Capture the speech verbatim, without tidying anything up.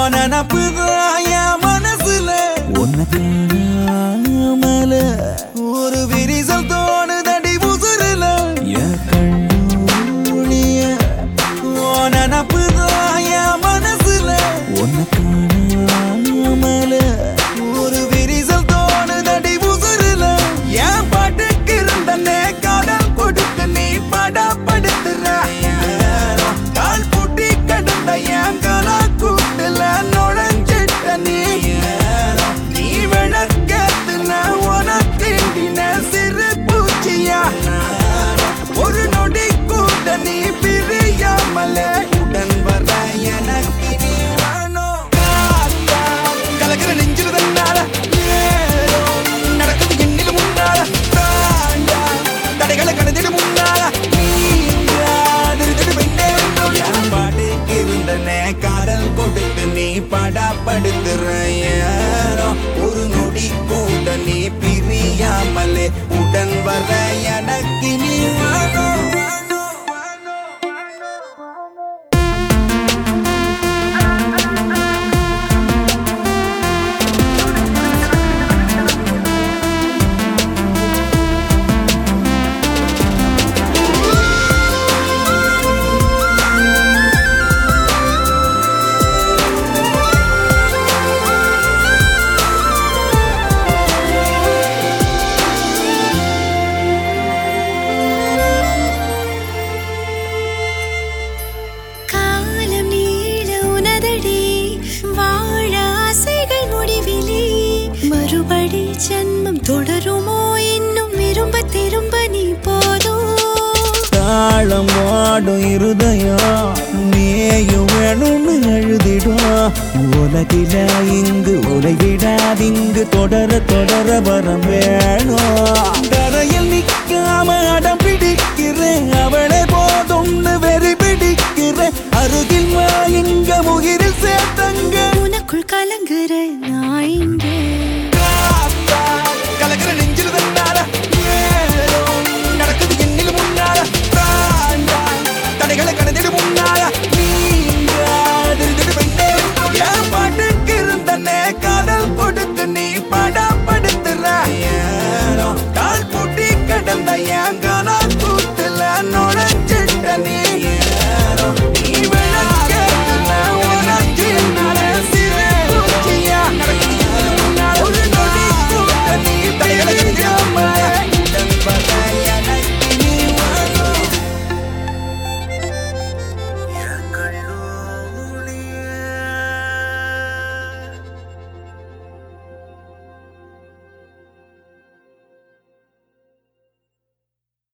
நினப்புதாய மனசுல ஒன்ன காணாமல ஒரு விரிசல் தோணுதடி உசுருல என் கண்ணூழிய நினப்புதாய மனசுல ஒன்ன காணாமல ஒரு விரிசல் தோணுதடி உசுருல என் பாட்டுக்கு இருந்தனே காதல் கொடுத்து நீ படப்படுத்துற கால் பூட்டி கடந்த என் கலா கூட்டுல நுழைஞ்சிட்ட நீ நீ விளக்கத்துல உனக்கிண்டின சிறு பூச்சியா ஒரு நொடி கூட நீ பிரியாமல உடன் வர எனக்கு நீ வேணும் கலக்கிற நெஞ்சில் தன்னால நடக்குது என்னில முன்னால தடைகளை கடந்திட முன்னால பாட்டுக்கு இருந்தனே காதல் கொடுத்து நீ படப்படுத்துற ஒரு நொடி கூட நீ பிரியாமலே உடன் வர எனக்கு நீ வேணும் ஜன்மம் தொடருமோ இன்னும் விரும்ப திரும்ப நீ போதும் தாளம் வாடும் இருதயம் நீயும் வேணும்னு எழுதிடும் உலகில இங்கு உலகிடாதிங்கு தொடர தொடர வரம் வேணும் தரையில் நிற்காம அடம் பிடிக்கிறேன் அவளை போதும்னு வெறி பிடிக்கிறேன் அருகில் வா இங்க முகிரில் சேர்த்தங்க உனக்குள் கலங்குற